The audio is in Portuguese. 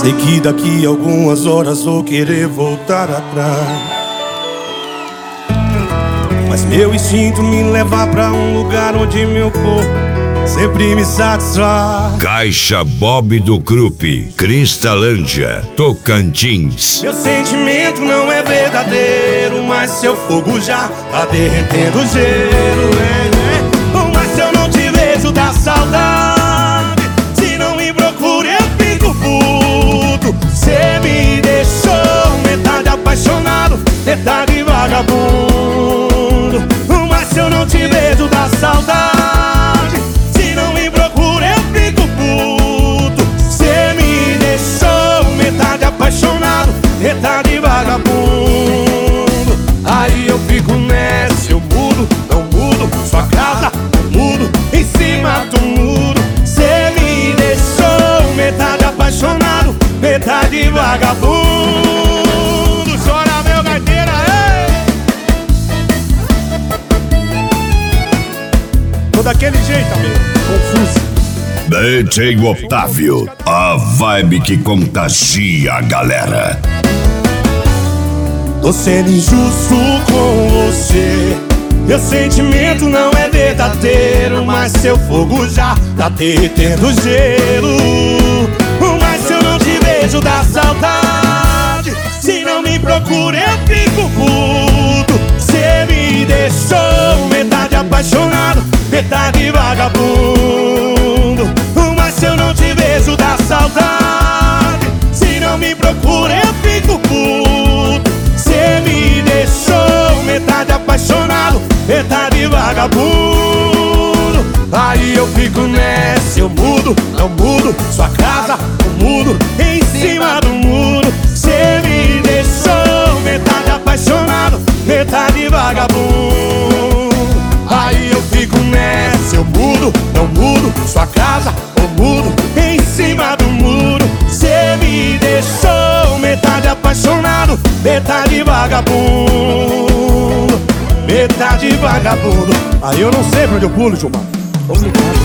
Sei que daqui a algumas horas vou querer voltar atrás, mas meu instinto me leva pra um lugar onde meu corpo sempre me satisfaz. Caixa Bob do Krupp, Cristalândia, Tocantins. Meu sentimento não é verdadeiro, mas seu fogo já tá derretendo o gelo. Mas se eu não te vejo dá saudade, se não me procura eu fico puto. Cê me deixou metade apaixonado, metade vagabundo. Mas se eu não te vejo dá saudade, se não me procura eu fico puto. Cê me deixou metade apaixonado, metade vagabundo. Aí eu fico nessa, eu mudo, não mudo sua casa, eu mudo em cima do muro. Cê me deixou metade apaixonado, metade vagabundo. Chora meu gaiteira, ei! Tô daquele jeito, amigo, confuso. DJ Otávio, a vibe que contagia a galera. Tô sendo injusto com você, meu sentimento não é verdadeiro, mas seu fogo já tá derretendo gelo. Mas se eu não te vejo dá saudade, se não me procura eu fico puto. Cê me deixou metade apaixonado, metade vagabundo. Mas se eu não te vejo dá saudade, se não me procura eu fico puto. Cê me deixou metade apaixonado, metade vagabundo. Aí eu fico nessa, eu mudo, não mudo sua casa, eu mudo em cima do muro. Cê me deixou metade apaixonado, metade vagabundo. Aí eu fico nessa, eu mudo, não mudo sua casa, eu mudo em cima do muro. Cê me deixou metade apaixonado, metade vagabundo, metade vagabundo. Aí eu não sei pra onde eu pulo, Gilmar. Vamos ligar.